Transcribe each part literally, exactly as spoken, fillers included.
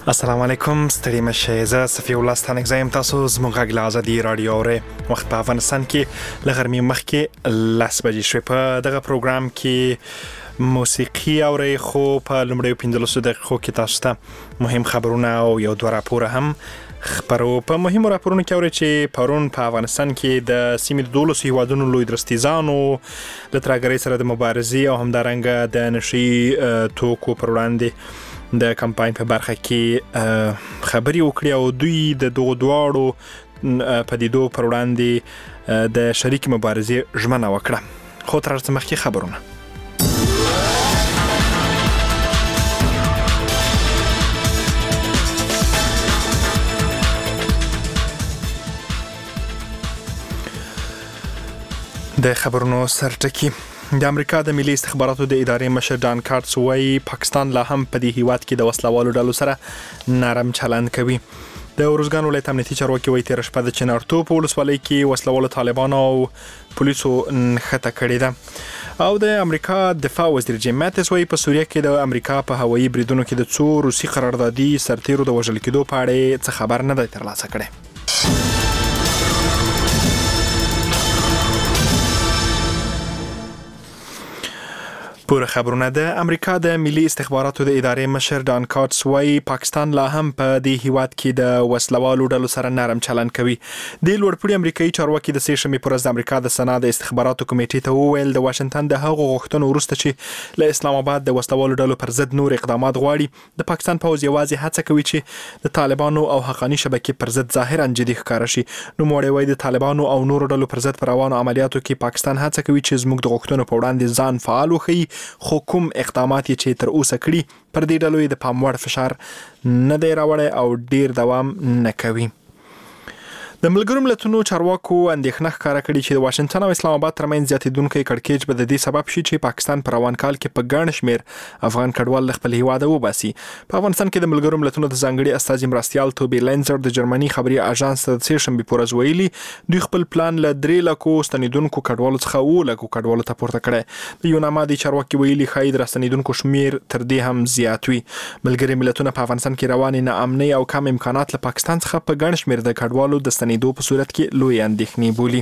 السلام علیکم، ستړي مشه. زه صفی الله ستانک زایم. تاسو زموږ غږ له ازادي رادیو اورئ. وخت په افغانستان کې له غرمې مخکې لس بجې شوې. په دغه پروګرام کې موسیقي اورئ، خو په لومړیو پنځلسو دقیقو کې تاسو ته مهم خبرونه او یو دوه راپوره هم خبرو. په مهمو راپورونو کې اورئ چې پرون په افغانستان کې د سیمې د دولسو هیوادونو لوی درستیزانو له ترهګرۍ سره د مبارزې او همدارنګه د نشي توکو پر وړاندې د کمپاین په برخه کې خبري وکړي او دوی د دغو دواړو پدیدو پر وړاندې د شریک مبارزې ژمنه وکړه. خو تر هغه مخکې خبرونه. د خبرونو سرټکی. د امریکا د ملي استخباراتو د ادارې مشر ډان کارټس وايي پاکستان لا هم په دې هیواد کې د وسلوالو ډلو سره نرم چلند کوي. د اورزګان ولایت امنیتي چارواکي وايي تیر شپه د چنارتو په ولسوالۍ کې وسلوالو طالبانو او پولیسو نښته کړې ده. او د امریکا دفاع وزیر جیم ماتیس وايي په سوریه کې د امریکا په هوایي بریدونو کې د څو روسي قراردادي سرتیرو د وژل کېدو په اړه څه خبر نه دی ترلاسه کړی. پوره خبرونه. د امریکا د ملي استخباراتو د ادارې مشر ډان کارټس وايي پاکستان لا هم په دې هیواد کې د وسلوالو ډلو سره نرم چلند کوي. د لوړپوړي امریکایي چارواکي د سې شنبې پر ورځ د امریکا د سنا د استخباراتو کمیټې ته وویل د واشنگټن د هغو غوښتنو وروسته چې له اسلام آباد د وسلوالو ډلو پر ضد نور اقدامات غواړي، د پاکستان پوځ یوازې هڅه کوي چې د طالبانو او حقاني شبکې پر ضد ظاهرا جدي ښکاره شي. نوموړی وايي د طالبانو او نورو ډلو پر ضد پر روانو عملیاتو کې پاکستان هڅه کوي چې زموږ د غوښتنو په وړاندې ځان فعال وښيي، خو کوم اقدامات چې تر اوسه کړي پر دې ډلو د پام وړ فشار نه دی راوړی او ډیر دوام نه کوي. د ملګرو ملتونو چارواکو اندېښنه ښکاره کړې چې د واشنگټن او اسلام آباد ترمنځ زیاتېدونکی کړکېچ به د دې سبب شي چې پاکستان په روان کال کې په ګڼ شمېر افغان کډوال له خپل هیواده وباسي. په افغانستان کې د ملګرو ملتونو د ځانګړي استازي مرستیال توبی لینزر د جرمني خبري اژانس ته د سې شنبې پر ورځ ویلي دوی خپل پلان له درې لکو ستنېدونکو کډوالو څخه اووه لکو کډوالو ته پورته کړی. د یوناما د چارواکي ویلي ښایي د راستنېدونکو شمېر تر دې هم زیات وي. ملګري ملتونه په افغانستان کې روانې ناامنۍ او کم امکانات له پاکستان څخه په ګڼ شمېر د کډوالو د ستنېدو په صورت کې لوی اندېښنې بولي.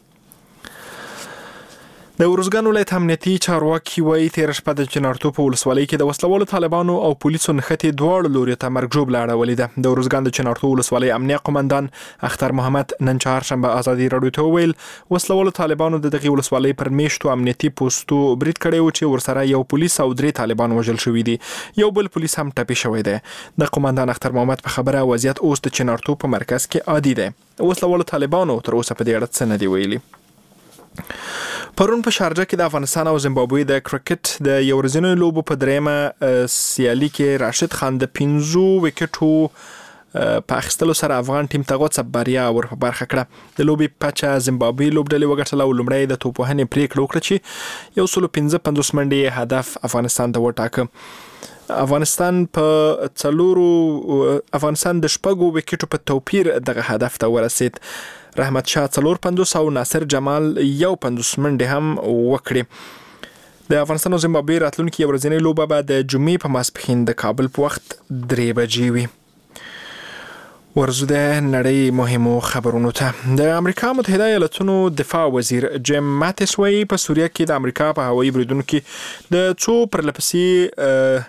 د اورزګان ولایت امنیتي چارواکي وايي تیر شپه د چنارتو په ولسوالۍ کې د وسلوالو طالبانو او پولیسو نښتې دواړو لوري ته مرګ ژوبله اړولې ده. د اورزګان د چنارتو ولسوالۍ امنیه قومندان اختر محمد نن چهارشنبه ازادي راډیو ته وویل وسلوالو طالبانو د دغې ولسوالۍ پر میشتو امنیتي پوستو برید کړی و چې ورسره یو پولیس او درې طالبان وژل شوي دي. یو بل پولیس هم ټپي شوی دی. د قومندان اختر محمد په خبره وضعیت اوس د چنارتو په مرکز کې عادي دی. وسلوالو طالبانو تر اوسه په دې اړه څه نه دي ویلي. پرون په شارجه کې د افغانستان او زیمبابوې د کرکټ د یو ورځنیو لوبو په دریمه سیالي کې راشد خان د پنځو وکټو په اخیستلو سره افغان ټیم ته غوڅه بریا ور په برخه کړه. د لوبې پچه زیمبابوې لوبډلې وګټله او لومړی د توپوهنې پریکړه وکړه چې یو سل پنځه پنځوس منډې هدف افغانستان ته وټاکه. افغانستان په څلورو افغانستان د شپږو وکټو په توپیر دغه هدف ته ورسید. رحمت شاه څلور پنځوس او ناصر جمال یو پنځوس منډې هم وکړې. د افغانستان او زیمبابوې راتلونکي یو ورځنۍ لوبه به د جمعې په ماسپښین د کابل په وخت درې بجې وي. ورځو د نړۍ مهمو خبرونو ته. د امریکا متحده ایالاتونو دفاع وزیر جیم ماتیس وايي په سوریه کې د امریکا په هوایي بریدونو کې د څو پرلپسې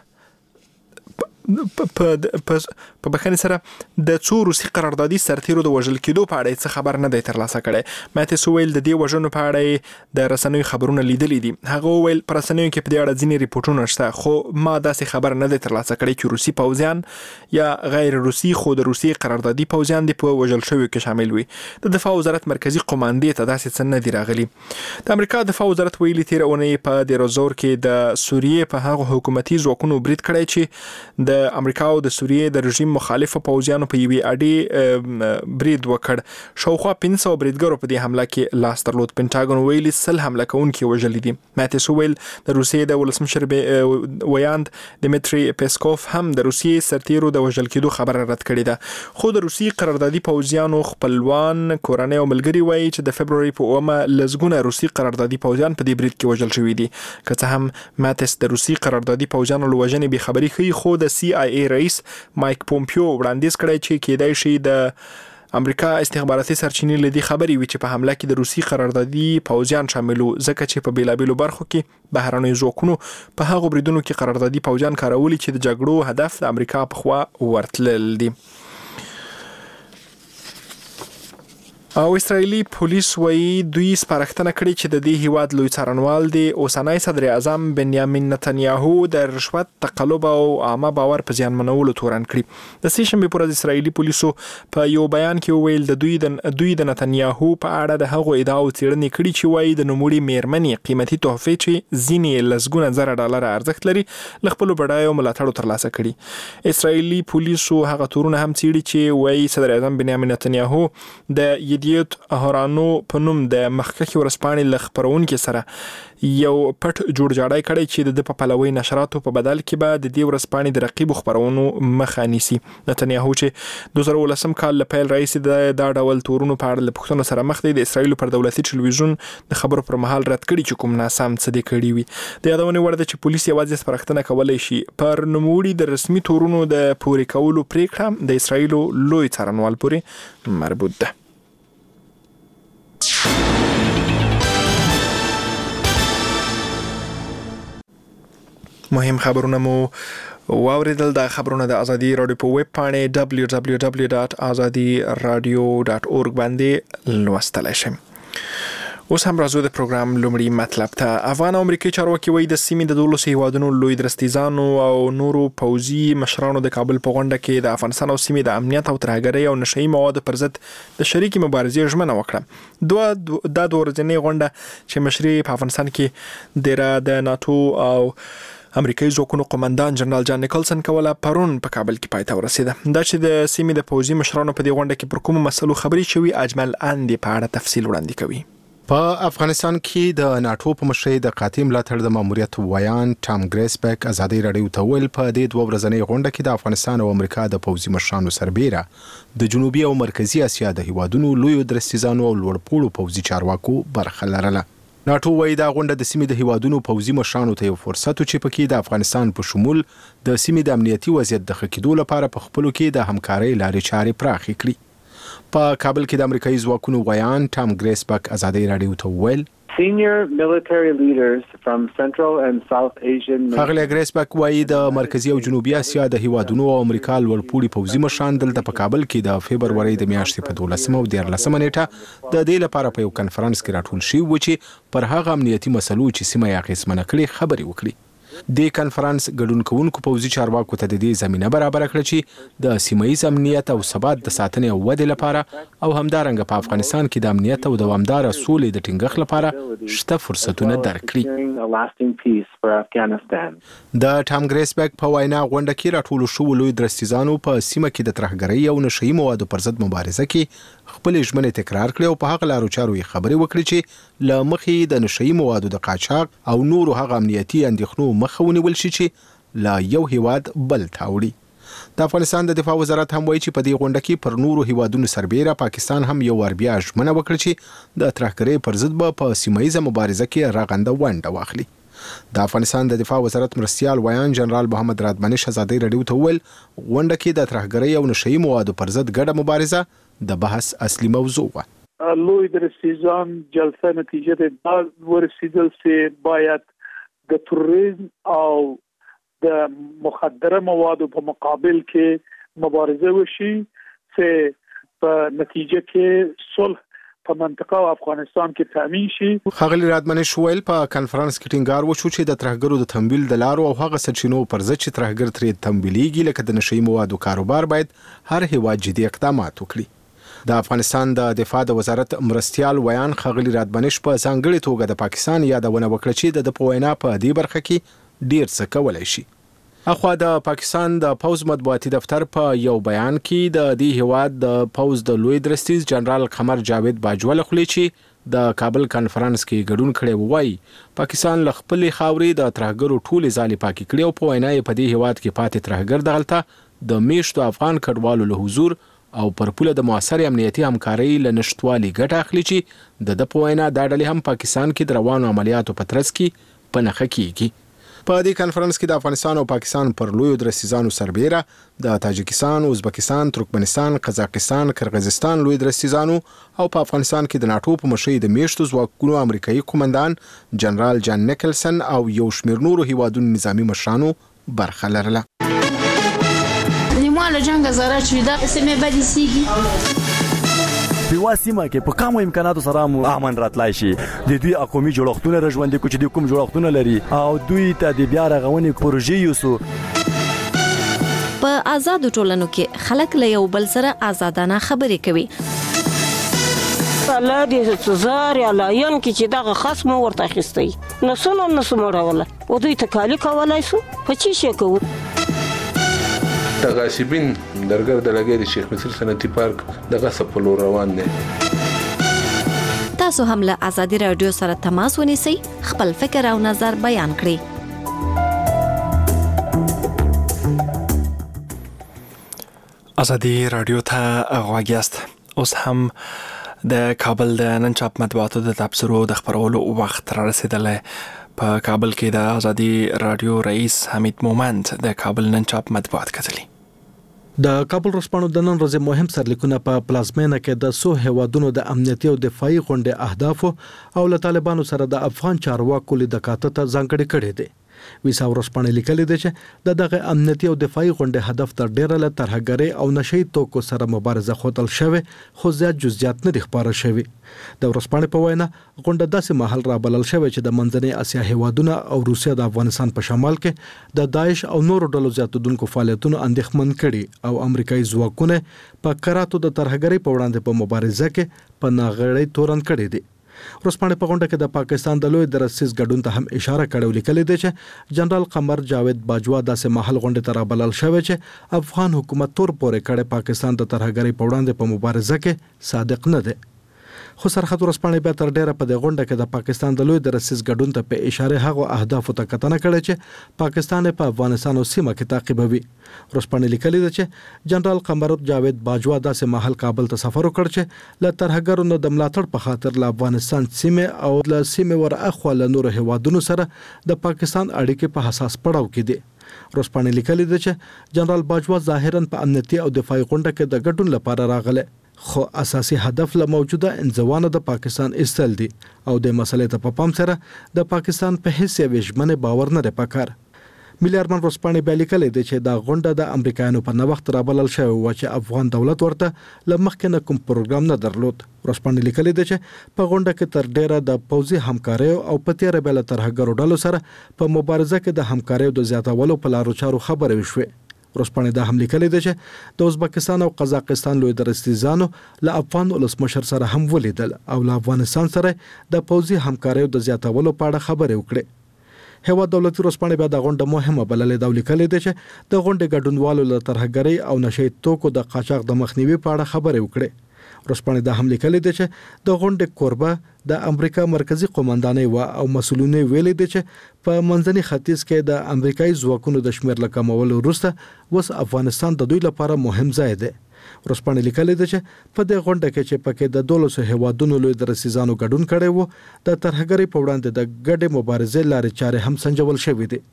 په په بخښنې سره د څو روسي قراردادي سرتیرو د وژل کېدو په اړه څه خبر نه دی ترلاسه کړی. ماتیس وویل د دې وژنو په اړه د رسنیو خبرونه لیدلي دي. هغه وویل په رسنیو کې په دې اړه ځینې ریپورټونه شته، خو ما داسې خبر نه دی ترلاسه کړی چې روسي پوځیان یا غیر روسي خو د روسي قراردادي پوځیان دي په وژل شویو کې شامل وي. د دفاع وزارت مرکزی قوماندې ته داسې څه نه دي راغلي. د امریکا دفاع وزارت ویلي تیر اونۍ په دیروزور کې د سوریې په هغو حکومتي ځواکونو برید کړی چې د د امریکا او د سوریې د رژیم مخالفو پوځیانو په یوې اډې برید وکړ. شاوخوا پنځه سوه بریدګرو په دې حمله کې لاس درلود. پینټاګون ویلي سل حمله کوونکي وژلي دي. ماتیس ویل د روسیې د ولسمشر ویاند دمیتری پیسکوف هم د روسیې سرتیرو د وژل کېدو خبره رد کړې ده. خو د روسیې قراردادي پوځیانو خپلوان کورنۍ او ملګري وایي چې د فبروري په اومه لسګونه روسي قراردادي پوځیان په دې برید کې وژل شوي دي. که څه هم ماتیس د روسي قراردادي پوځیانو له وژنې بې خبري ښيي، خو د سی سی آی ای رئیس مایک پومپیو وړاندیز کړی چې کېدای شي د امریکا استخباراتي سرچینې لدی خبري وی چې په حمله کې د روسي قراردادي پوځیان شاملو ځکه چې په بیلابیلو برخو کې بهرنۍ ځواکونو په هغو بریدونو کې قراردادي پوځیان کارولي چې د جګړو هدف د امریکا په خوا ورتلل دي. او اسرائیلي پولیس وایي دوی سپارښتنه کړې چې د دې هیواد لوی څارنوال دی اوسنی صدر اعظم بنیامین نتنیاهو د رشوت تقلب او عامه باور په زیانمنولو تورن کړی. د سې شنبې پر ورځ اسرائیلي پولیسو په یو بیان کې وویل د دوی د دوی د نتنیاهو په اړه د هغو ادعاو څېړنې کړي چې وایي د نوموړي میرمنې قیمتي تحفې چې ځینې لسګونه زره ډالر ارزښت لري له خپلو بډایو ملاتړو ترلاسه کړي. اسرائیلي پولیسو هغه تورونه هم څېړي چې وایي صدر اعظم بنیامین نتنیاهو د دیت اهرانو په نوم د مخکښې ورځپاڼې له خپرونکي سره یو پټ جوړجاړی کړی چې د په پلوي نشراتو په بدل کې به د دې ورځپاڼې د رقیبو خپرونو مخه نیسي. نتنیاهو چې دوه زره ولسم کال له پیل راهیسې د دا ډول تورونو په اړه له پوښتنو سره مخ دی، د اسرائیل پر دولتي ټلویزیون د خبرو پر مهال رد کړي چې کوم ناسم څه دې کړي وي. د یادونې وړ ده چې پولیس یوازې سپارښتنه کولی شي پر نوموړي د رسمي تورونو د پورې کولو پریکړه د اسرائیلو لوی څارنوال پورې مربوط ده. مهم خبرونه مو واوریدل. د خبرونه د ازادي رادیو په ویب پاڼه دبلیو دبلیو دبلیو ډاټ ازادي رادیو ډاټ اورګ باندې لوستلای شئ. اوس هم راځو د پروګرام لومړی مطلب ته. افغان او امریکایي چارواکي وایي د سیمې د دولسو هیوادونو لوی درستیزانو او نورو پوځي مشرانو د کابل په غونډه کې د افغانستان او سیمې د امنیت او ترهګرۍ او نشهیي موادو پر ضد د شریکې مبارزې ژمنه وکړه. دوه د دوه ورځنۍ غونډه چې مشري په افغانستان کې د د ناتو او امریکایي ځواکونو قومندان جنرال جان نیکلسن کوله پرون په کابل کې پای ته ورسېده. دا چې د سیمې د پوځي مشرانو په دې غونډه کې پر کومو مسلو خبرې شوي، اجمل اندي په اړه تفصیل وړاندې کوي. په افغانستان کې د ناتو په مشرۍ د قاطع ملاتړ د ماموریت ویان ټام ګریسبک ازادي رادیو ته ویل په دې دوه ورځنۍ غونډه کې د افغانستان او امریکا د پوځي مشرانو سربېره د جنوبي او مرکزی اسیا د هیوادونو لوی درستیزانو او لوړپوړو پوځي چارواکو برخه لرله. ناتو وایي دا غونډه د سیمې د هیوادونو پوځي مشرانو ته یو فرصت و چې پکې د افغانستان په شمول د سیمې د امنیتي وضعیت د ښه کېدو لپاره په خپلو کې د همکارۍ لارې چارې پراخې کړي. په کابل کې د امریکایي ځواکونو ویان ټام ګریسبک ازادي رادیو ته ویل Senior military leaders from Central and South Asian خغلی ګریسبک وایي د مرکزی او جنوبي اسیا د هیوادونو او امریکا لوړپوړي پوځي مشران دلته په کابل کې د فبرवरी د میاشتې په دولسمه او دیارلسمه نیټه د دې لپاره په یو کنفرانس کې راټول شوي و چې پر هغه امنیتي مسلو چې سیمه یې اغېزمنه کړې خبرې وکړي. د کنفرانس ګډون کوونکو پوځي چارواکو ته د دې زمينه برابر کړه چې د سیمه‌یز امنیت او ثبات د ساتنې او ودې لپاره او همدارنګه په افغانستان کې د امنیت او دوامدار سولې د ټینګښت لپاره شته فرصتونه درکړي. د ټام ګریسبک په وینا غونډه کې راټول شوو لوی درستیزانو په سیمه کې د ترهګرۍ او نشهیي موادو پر ضد مبارزه کې خپل ژمنې تکرار کړې او په هغه لارو چارو یې خبرې وکړې چې له مخې د نشهیي موادو د قاچاق او نورو هغه امنیتي اندېښنو مخه ونیول شي چې له یو هیواد بل ته وړي. د افغانستان د دفاع وزارت هم وایي چې په دې غونډه کې پر نورو هیوادونو سربېره پاکستان هم یو ور بیا ژمنه وکړه چې د ترهګرۍ پر ضد به په سیمه‌یزه مبارزه کې رغنده ونډه واخلي. د افغانستان د دفاع وزارت مرستیال ویان جنرال محمد رادمنش ازادي رادیو ته ویل غونډه کې د ترهګرۍ او نشهیي موادو پر ضد ګډه مبارزه د بحث اصلي موضوع و. لوی درستیزان جلسه نتیجه دار ورسیدل چې باید د تروریسم او د مخدره موادو په مقابل کې مبارزه وشي چې په نتیجه کې صلح په منطقه او افغانستان کې تامین شي. خغلی رادمنش ویل په کنفرانس کې ټینګار وشو چې د ترهګرو د تمویل د لارو او هغه سرچینو پر ضد چې ترهګر ترې تمویلېږي لکه د نشهیي موادو کاروبار باید هر هیواد جدي اقدامات وکړي. د افغانستان د دفاع د وزارت مرستیال ویان خغلی رادمنش په ځانګړي توګه د پاکستان یادونه وکړه چې د پوینا په دې برخه کې ډیر څه کولای شي. اخوا د پاکستان د پوز مطبوعاتي دفتر په یو بیان کې د دې هیواد د پوز د لوی درستیز جنرال قمر جاوید باجوال خلی چې د کابل کانفرنس کې ګډون کړي وایي پاکستان ل خپل خاورې د ترهګرو ټولې ځالې پاکي کړي او په وینا یې په دې هیواد کې پاتې ترهګر دغلطه د میشتو افغان کډوالو له حضور او پر پوله د موثر امنیتي همکارۍ له نشټوالي ګټه اخلي چې د د په وینا د ډلې هم پاکستان کې د روانو عملیاتو په ترڅ کې په نخښه کیږي. په دې کانفرنس کې د افغانستان او پاکستان پر لویو درستیزانو سربېره د تاجکستان، ازبکستان، ترکمنستان، قزاقستان، کرغیزستان لوی درستیزانو او په افغانستان کې د ناتو په مشرۍ د میشتو ځواکونو امریکایي قومندان جنرال جان نیکلسن او یو شمېر نورو هیوادونو نظامی مشرانو برخه لرله. نیمه له جنگ زره چې دا سیمه بدی سیږي په واسمه کې په کومو امکاناتو سره مو امن راتلای شي. د دوی اقومي جوړښتونه رژوندې کو چې د کوم جوړښتونه لري او دوی ته د بیا رغونې پروژې یوسو. په آزاد ټولنو کې خلک له یو بل سره آزادانه خبرې کوي. الله دې څزار یا لاین کې چې دغه خصم ورته اخیستی نسونه نسمه راوله او دوی ته کالی کولای سو په چی شي کوو. تغاسبین درګر د لګید شیخ مصر صنعتي پارک د غصب په لور روان دي. تاسو هم له ازادي رادیو سره تماس ونیسئ، خپل فکر او نظر بیان کړئ. ازادي رادیو ته غوږ یاست. اوس هم د کابل د نن چاپ مطبوعاتو د تبصرو د خبرولو وخت را رسیدلی. په کابل کې د ازادي رادیو رئیس حمید مومند د کابل نن چاپ مطبوعات کتلي. د کابل ورځپاڼو د نن ورځې مهم سرلیکونه په پلازمینه کې د څو هیوادونو د امنیتي او دفاعي غونډې اهداف او له طالبانو سره د افغان چارواکو لیدکاته ته ځانګړي کړي دي. ویسا ورځپاڼه لیکلي ده چې د دغه امنیتي او دفاعي غونډې هدف تر ډیره له ترهګرۍ او نشئی توکو سره مبارزه خوتل شوی، خو زیات جزئیات نه دي خبره شوی. د ورځپاڼې په وینا غونډه داسې مهال رابلل شوی چې د منځنۍ اسیا هیوادونه او روسیا د افغانستان په شمال کې د داعش او نورو ډلو زیاتېدونکو فعالیتونو اندېښمن کړي او امریکایي ځواکونه په کراتو د ترهګرۍ په وړاندې په مبارزه کې په ناغړۍ تورن کړي دي. ورځپاڼې په غونډه کې د پاکستان د لوی درستیز ګډون ته هم اشاره کړې لیکلې ده چې جنرال قمر جاوید باجوا داسې مهال غونډه ته رابلل شوی چې افغان حکومت تور پورې کړي پاکستان د ترهګرۍ په وړاندې په مبارزه کې صادق نه دی. خو سرحد ورځپاڼې بیا تر ډیره په دې غونډه کې د پاکستان د لوی درستیز ګډون ته په اشاره هغه اهدافو ته کتنه کړې چې پاکستان په افغانستان او سیمه کې تعقیبوي. ورځپاڼې لیکلي ده چې جنرال قمر جاوید باجوا داسې مهال کابل ته سفر وکړ چې له ترهګرو نه د ملاتړ په خاطر له افغانستان سیمه او له سیمه ور اخوا له نورو هیوادونو سره د پاکستان اړیکې په حساس پړاو کې دي. ورځپاڼې لیکلي ده چې جنرال باجوا ظاهرا په امنیتي او دفاعي غونډه کې د ګډون لپاره راغله، خو اساسي هدف له موجوده انځوانه د پاکستان استل دي او د مسلې ته په پام سره د پاکستان په هیڅ یو ژمنه باور نه لري پکار. ملي ارمان ورځپاڼې بیا لیکلي دی چې دا غونډه د امریکایانو په نوښت رابلل شوی و چې افغان دولت ورته له مخکې نه کوم پروګرام نه درلود. ورځپاڼې لیکلي دی چې په غونډه کې تر ډیره د پوځي همکارۍ او په تیره بل ترهګرو ډلو سره په مبارزه کې د همکارۍ د زیاتولو په لارو چارو خبرې وشوي. ورځپاڼې دا هم لیکلي دی چې د ازبکستان او قزاقستان لوی درستیزانو له افغان ولسمشر سره هم ولیدل او له افغانستان سره د پوځي همکارۍ د زیاتولو په اړه خبرې وکړي. هیواد دولتي ورځپاڼې بیا د غونډه مهمه بللې دا لیکلي دی چې د غونډې ګډونوالو له ترهګرۍ او نشئی توکو د قاچاق د مخنیوي په اړه خبرې وکړي. ورځپاڼې دا هم لیکلي دی چې د غونډې کوربه د امریکا مرکزی قومندانۍ و او مسؤلینو ویلي دي چې په منځني ختیځ کې د امریکایي ځواکونو د شمیر له کمولو وروسته وس افغانستان د دوی لپاره مهم ځای دی. ورځپاڼې لیکلي ده چې په دې غونډه کې چې پکې د دولسو هیوادونو لوی درستیزانو ګډون کړی وو، د ترهګرۍ په وړاندې د ګډې مبارزې لارې چارې هم سنجول شوې دي.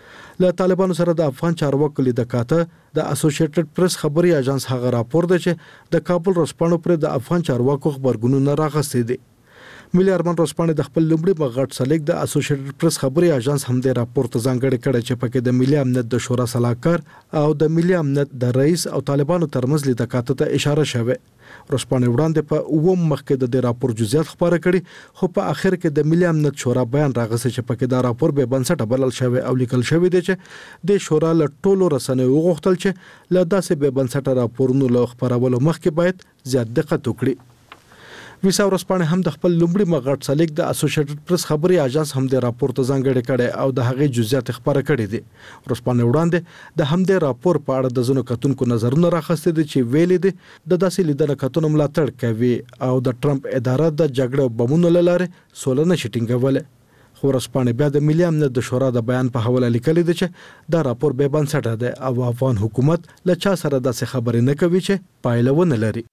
له طالبانو سره د افغان چارواکو لیدکاته د اسوسییټډ پریس خبري اژانس هغه راپور دی چې د کابل ورځپاڼو پر د افغان چارواکو خبرګونونه راغستې دي. ملي ارمان ورځپاڼې د خپل لومړي مغټ سلیک د اسوسییټډ پریس خبري اژانس هم د راپور ته ځانګړی کړی چې پکې د ملي امنیت د شورا سلاکار او د ملي امنیت د رئیس او طالبانو ترمنځ لیدکاته ته اشاره شوه. ورځپاڼې وړاندې په اووم مخ کې د دې راپور جزئیات خبره کړي، خو په اخر کې د ملي امنیت شورا بیان راغسي چې پکې دا راپور به بنسټ بلل شوی او لیکل شوی دی چې د شورا له ټولو رسنیو وغوښتل چې له داسې به بنسټ راپورونو له خبرولو مخکې باید زیات دقت وکړي. ویسا ورځپاڼې هم د خپل لومړي مغټ سلیک د اسوسییټډ پریس خبري اژانس هم د راپور ته ځانګړی کړي او د هغې جزئیات خبره کړي دي. ورځپاڼې وړاندې د همدې راپور په اړه د ځینو کتونکو نظرونه راخستې دي چې ویلي دي د داسې لیدنه کتونو ملاتړ کوي او د ټرمپ اداره د جګړې او بمونو له لارې سوله نشي ټینګولی. خو ورځپاڼې بیا د ملي امنیت د شورا د بیان په حواله لیکلي دي چې دا راپور بې بنسټه دی او افغان حکومت له چا سره داسې خبرې نه کوي چې پایله ونه لري.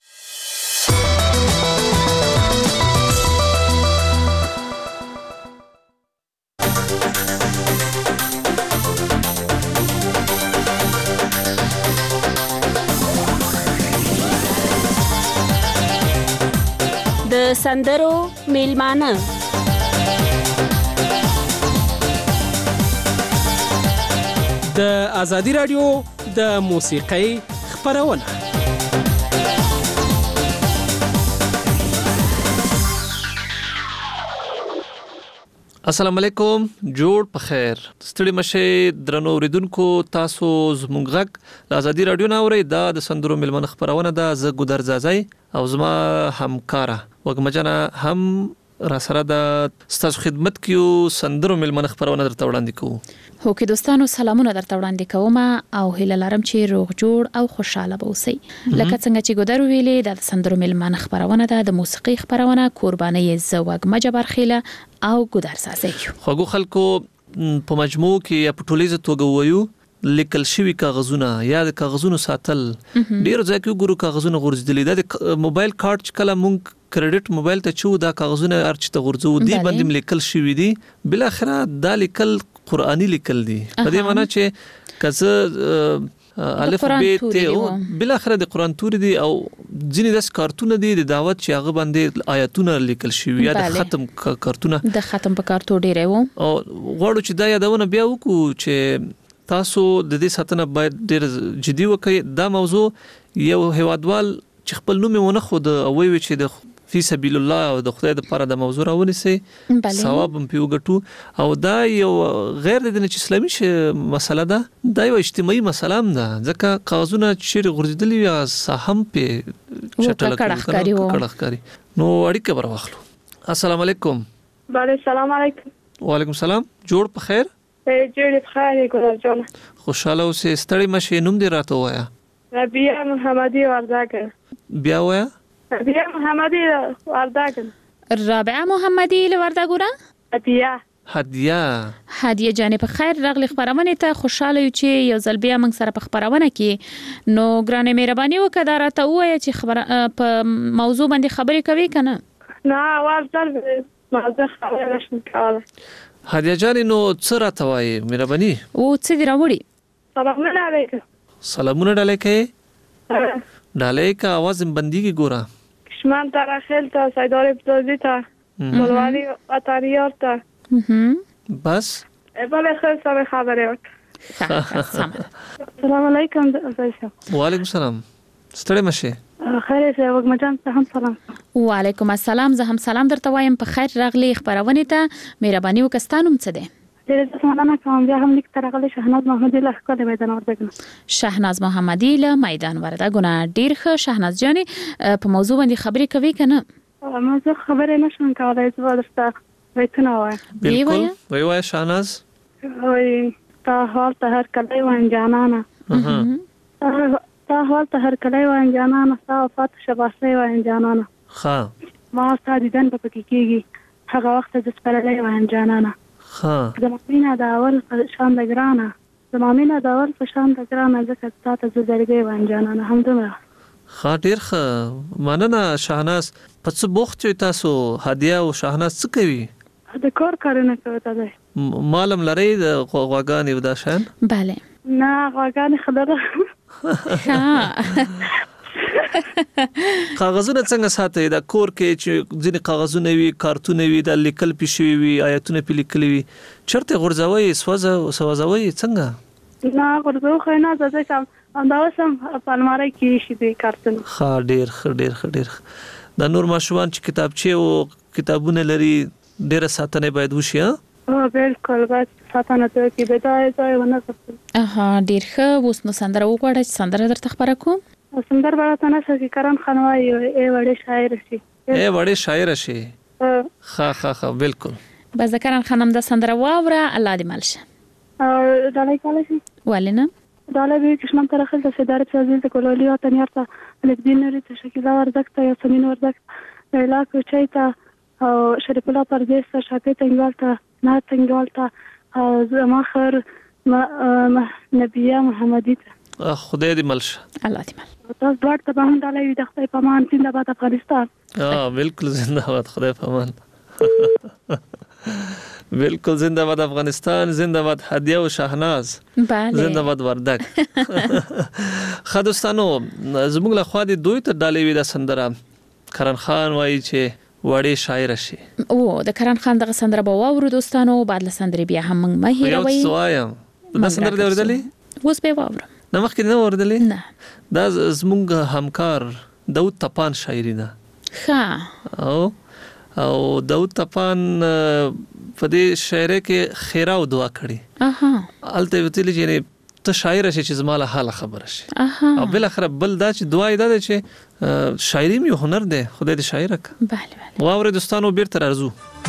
د سندرو میلمانه د ازادي رادیو د موسیقۍ خبرونه. السلام علیکم، جوړ په خیر. ستړي مشه درنو اوریدونکو، تاسو زموږ غږ ازادي رادیو نه اورئ. دا د سندرو میلمنه خبرونه ده. زه ګودر زازای او زما همکاره وګمجنه هم را سره د ستاسو خدمت کیو سندرو میلمنه خبرونه درته وړاندې کوو. هو کې دوستانو سلامونه درته وړاندې کوم او هیله لرم چې روغ جوړ او خوشاله به اوسئ. لکه څنګه چې ګودر ویلې د سندرو میلمنه خبرونه ده، د موسیقي خبرونه، قرباني زوګ مجبر خيله او ګودر سازي. خوګو خلکو په مجموع کې یا په ټولیزه توګه وایو لیکل شوی کاغذونه یا د کاغذونو ساتل ډیر ځکه ګورو کاغذونه غورځدلې. د موبایل کارت چې کله مونږ کریډټ موبایل ته چو دا کاغذونه ارچ ته غورځو دي باندې لیکل شوی دي، بل اخره دا لیکل قرآنی لیکل دي. په دې معنی چې کزه الف ب ت او بل اخره د قرآن توري دي او ځینې د کارتونه دي د دعوت چې هغه باندې آیاتونه لیکل شوی یا د ختم کارتونه د ختم په کارتو ډیره و او غواړو چې دا یادونه بیا وکړو چې تاسو د دې ساتنه باید ډیر جدي وکړئ. دا موضوع یو هوادوال چې خپل نوم ونه خود او وی چې د فی سبیل الله او د خدای لپاره د موضوع راونیسي ثواب هم پیو ګټو. او دا یو غیر د دین اسلامي مسله ده، دا یو اجتماعي مسله هم ده، ځکه کاغذونه چې غورځېدلي یا سهم په چټل کړه. نو اړیکه بر واخلو. السلام علیکم. وعلیکم السلام. علیکم وعلیکم السلام. جوړ په خیر؟ جوړ په خیر ګورم جان. خوشاله اوسې. ستړي مشه. نوم دې راته وایا؟ ربیع محمدی ورداګ. بیا وایا؟ ربیع محمدی ورداګ. ربیع محمدی ورداګورا؟ هدیه. هدیه. هدیه جانې په خیر راغلی خبرونه ته. خوشاله یو چې یو ځل بیا موږ سره په خبرونه کې نو ګرانه مهرباني وکړه دا راته وایي چې خبره په موضوع باندې خبرې کوي کنه؟ نه اول ځل موضوع خبرې نشم کوله. هدیه جانې نو څه راته وایي مهرباني؟ او څه دی راوړي؟ سلامونه علیکم. سلامونه ډالې کې ډالې کا आवाज بنديږي ګوره. کشمان ته راخیل ته سیداری بتوزی ته مولوانی اتاریار ته بس بله خیل سر خبری وکر. سلام علیکم. وعلیکم السلام. ستړي مشه. خیر سه وګمجان ته هم سلام. وعلیکم السلام. زه هم سلام درته وایم. په خیر راغلی خبرونه ته. مهرباني وکستانم څه ده؟ ډېر زمانه کوم بیا هم لیک ترغله شهناز محمدی له خپل میدان وردګنه. شهناز محمدی له میدان وردګنه. ډیر ښه شهناز جانې په موضوع باندې خبرې کوي کنه؟ موضوع خبرې نشم کولای زه درته وایتنه وایم. بالکل وای وای شهناز. وای تا حال ته هر کله وان جانانه. تا حال ته هر کله وان جانانه تا وفات شباسه وان جانانه. ها ما ستاسو دیدن په پکې کېږي هغه وخت د سپړلې وان جانانه. ها زمامینه دا اول شان د ګرانه زمامینه دا اول شان د ګرانه ځکه تاسو ز زړګي وان جانانه هم دومره. ها ډیر ښه مننه شهناز. په څه بوخت تاسو هدیه او شهناز څه کوي؟ د کور کارونه کوي تاسو. مالم لري د غواګانې ودا شان؟ bale. نه غواګانې خبره. ها کاغذونه څنګه ساتي؟ دا کور کې چې ځینې کاغذونه وي، کارتونه وي، د لیکل پېښوي وي، آیاتونه په لیکلي وي، چرته غورځوي سوځه سوځوي څنګه؟ نه غورځو خو نه زده کوم دا وسم په الماری کې شي د کارتونه. ها ډیر ډیر ډیر. دا نور ماشومان چې کتابچه او کتابونه لري ډیره ساتنه باید وشي. ها بالکل باید ساتنه ته کې بدايه ځای ونه ساتل. اها ډیر ښه. اوس نو سندره وګورئ چې سندره درته خبره کوم. سندر برات نه سکی کرن خنوای ای وړې شاعر شي. ای وړې شاعر شي. ها ها ها بالکل. بس کرن خنم د سندره واوره الله دې مالشه. ا دالای کاله شي. ولنه؟ دالای به کشمن تر خل د سیدار په ځل د کولولیا تنیارته لګدین لري چې شکیلا وردکته یا سمین وردک لیلا کوچای ته او شریف الله پردیس ته شاته تنګالته نه تنګالته او زما خر نبیه محمدی ته. خدای دې ملشه. الله دې مل. تاسو دوړ ته هم دالای د خدای په مان زنده باد افغانستان. اه بالکل زنده باد خدای په مان. بالکل زنده باد افغانستان، زنده باد هدیه و شهناز. بله. زنده باد وردک. خدوستانو زموږ له خوا دې دوی ته ډالې وې د سندره. کرن خان وایي چې وړې شاعر شي. او د کرن خان دغه سندره به واورو دوستانو، بعد له سندرې بیا هم موږ مه هېروئ. یو څه وایم دا سندره دې اورېدلې؟ اوس به واورم. نه مخکې نه اورېدلې؟ نه. دا زموږ همکار داود تپان شاعري ده. ښه. او او داود تپان په دې شاعرۍ کې خیره او دعا کړې. اها. هلته ویلي چې ته شاعر شې چې زما له حاله خبره شي. او بل اخر بل دا چې دعا یې ده چې شاعري یو هنر دی، خدای دې شاعر کړه. بله بله. واورې دوستانو بیرته راځو.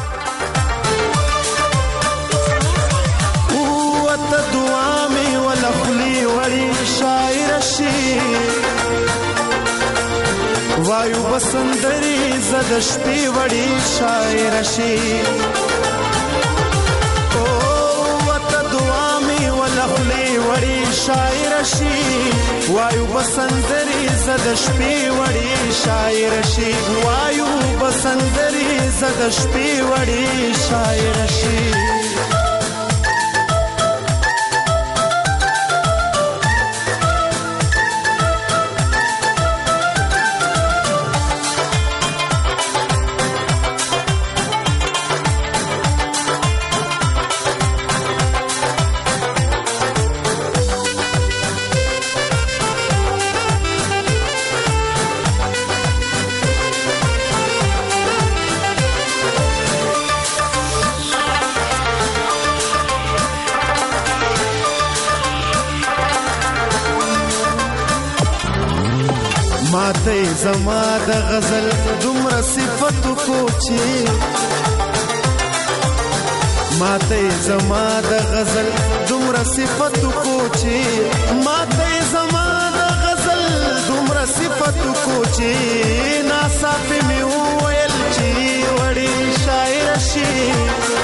وته دعا می ولا خلی وړي شاعر شي، وایو بسندري زد شپې وړي شاعر شي. شاعر شي وایو بسندري زد شپې وړي شاعر شي، وایو بسندري زد شپې وړي شاعر شي. ماته زما د غزل دومره صفت کوچی، ماته زما د غزل دومره صفت کوچی، ماته زما د غزل دومره صفت کوچی. ناصاف می ویل چې وړي شاعر شي،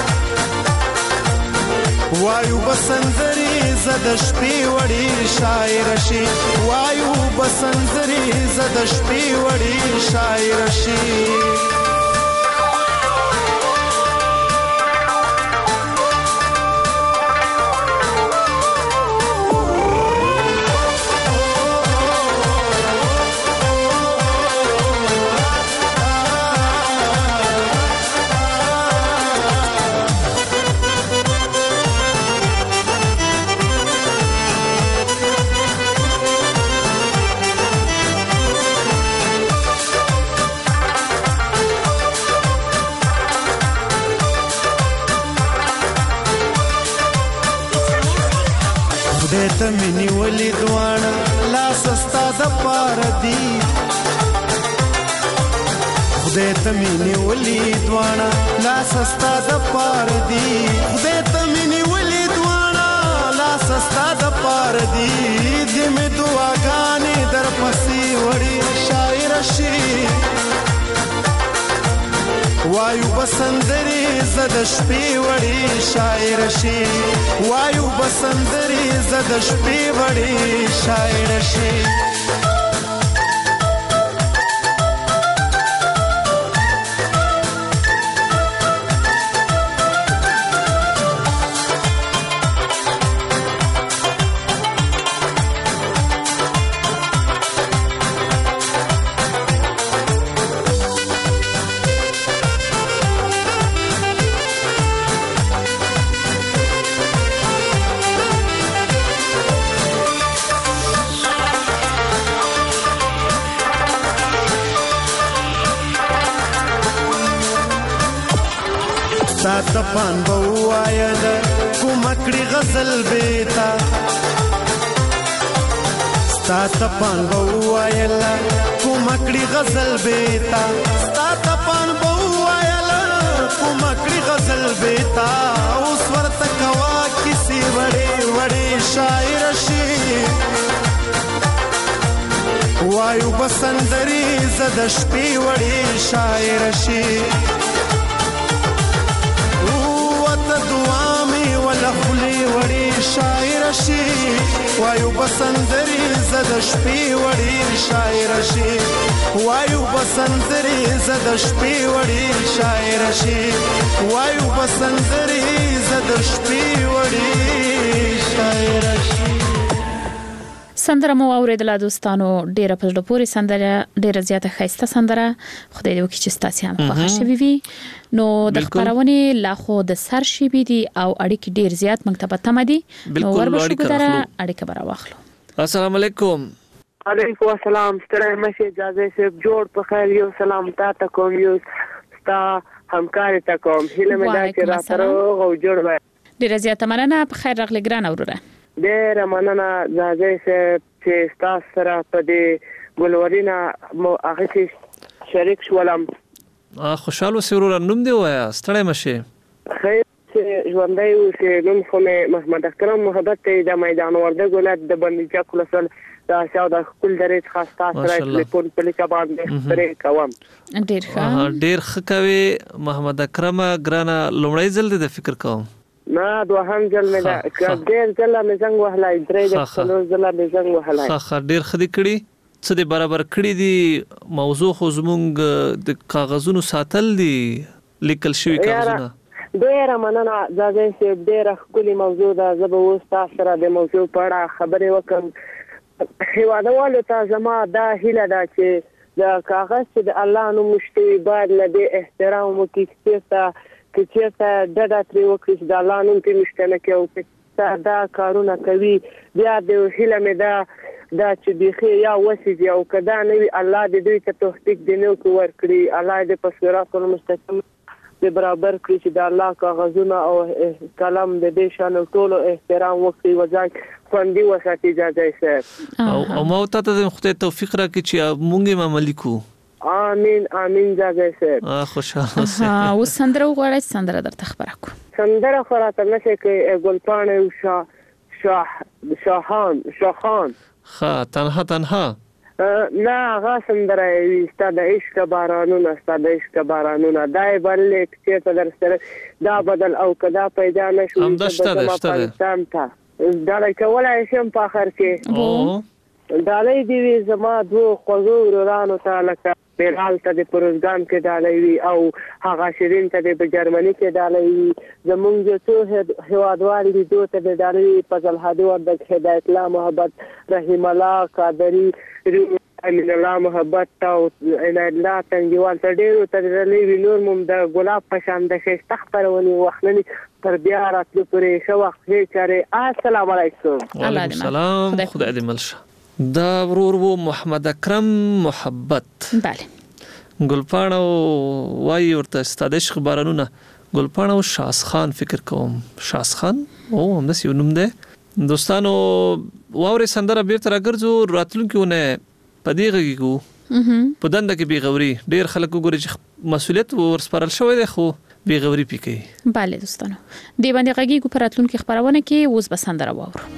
وایو بسندري زد شپې وړي شاعر شي، وایو بسندري زد شپې وړي شاعر شي. ته منی ولی دواړه لاس ستا د پاره دی، خدای ته منی ولی دواړه لاس ستا د پاره دی، خدای ته منی ولی دواړه لاس ستا د پاره دی. دې مې دعاګانې در پسې وړي شاعر شي، وایو بسندري زد شپې وړي شاعر شي، وایو بسندري زد شپې وړي شاعر شي. تپان بواید کومکړي غزل بیتا، ستا تپان بواید کومکړي غزل بیتا، ستا تپان بواید کومکړي غزل بیتا. اوس ورته کوا کسی وړي وړي شاعر شي، وایو بسندري زد شپې وړي شاعر شي. دعا می ولا خلی وړي شاعر شي، وایو بسندري زد شپې وړي شاعر شي، وایو بسندري زد شپې وړي شاعر شي، وایو بسندري زد شپې وړي شاعر شي. سندره مو اوریدله دوستانو، ډیره په زړه پورې سندره، ډیره زیاته ښایسته سندره. خدای دې وکړي چې ستاسو هم خوښه شوي وي. نو د خبرونې لا خو د سر شي دي او اړیکې ډیر زیات مکتبه تم دي. نو وربشو ګدره اړیکه برا واخلو. السلام علیکم. علیکم السلام. ستړی مشه اجازه سه جوړ په خیر یو سلام تاسو کوم یو ستا همکار ته کوم هله مې دا چې را سره او جوړ وای. ډیره زیاته مننه. په خیر راغلی ګران اوره. ډیره مننه زاځي چې تاسو سره په دې ګلورینا مو هغه شریک شولم. خوشاله سرور نوم دی وایا ستړی مشه. خیر چې ژوندۍ اوسې. نوم خو مې محمد اکرم محبت ته د میدان وردګ ولایت د بندیجا کلسل دا شاو د خپل درې خاص تاسو سره ټلیفون په لیکه باندې پرې کوم. ډیر ښه ډیر ښه کوي محمد اکرم. ګرانه لومړی ځل د فکر کوم نه دوهم ځل مې دا ډیر ځل مې څنګه وهلای درې د څلور ځل مې څنګه وهلای. ښه ډیر خدي کړی څه دې برابر کړی دي. موضوع خو زمونږ د کاغذونو ساتل دي لیکل شوی کاغذونه. ډیره مننه زاځي چې ډیره ښکلې موضوع ده. زه به اوس تاسو سره د موضوع په اړه خبرې وکړم. هیوادوالو ته زما دا هیله ده چې د کاغذ چې د الله نوم مشتوي باید له دې احترام وکړي چې که چېرته ډډه ترې وکړي چې د الله نوم پرې مشته نه کوي او که دا کارونه کوي بیا د هیله مې دا دا چې بیخي یا وسیږي او که دا نه وي الله دې دوی ته توفیق دې نه ورکړي. الله دې په صراط المستقیم دې برابر کړي چې د الله کاغذونه او کلم د دې شان ټولو احترام وکړي او ځان خوندي وساتي. اجازه صاحب او او مو ته د خدای توفیق راکړي چې مونږ یې عملي کوو. امين امين جزاك صاحب. اه خوشاله اوسه. ها و سندره وغواړی سندره درته خبره کو. سندره خراته نشي کې ګلپانه او شاه شاه شاهان شاهان. ها تنها تنها نه هغه سندره وي ستاد عشق بارانونه ستاد عشق بارانونه دای بل چې په در سره دا بدل او کدا پیدا نشو. هم دشته دشته ده دا لکه ولای شم په اخر کې. او دالای دی زما دوه خوږو ورانو ته لکه بیرال ته د پروزګان کې دالای وی او هغه شیرین ته د جرمني کې دالای وی. زمونږ څو هوادوالي دي دوه ته دالای فضل هادي ورد هدایت الله محبت رحیم الله قادری امین الله محبت او ان الله تنګوال ته ډیرو ته دالای وی. نور مم د ګلاب پشان د شیخ تخبرونی وخننی تر بیا راتلو پرې شو وخت هي چاره. السلام علیکم. وعلیکم السلام. خدای دې ملشه. دا ورور وو محمد اکرم محبت. بله ګلپاڼه وای ورته ستاد عشق بارانونه. ګلپاڼه شاس خان فکر کوم. شاس خان او هم داسې نوم دی. دوستانو واورې سندره بیرته راګرځو. راتلونکي په دې غږیږو په دنده کې بیغوري. ډیر خلک وګوري چې مسؤلیت ورسپارل شوی دی خو بیغوري پی کوي. بله دوستانو دې باندې غږیږو په راتلونکي خبرونه کې. اوس به سندره واورو.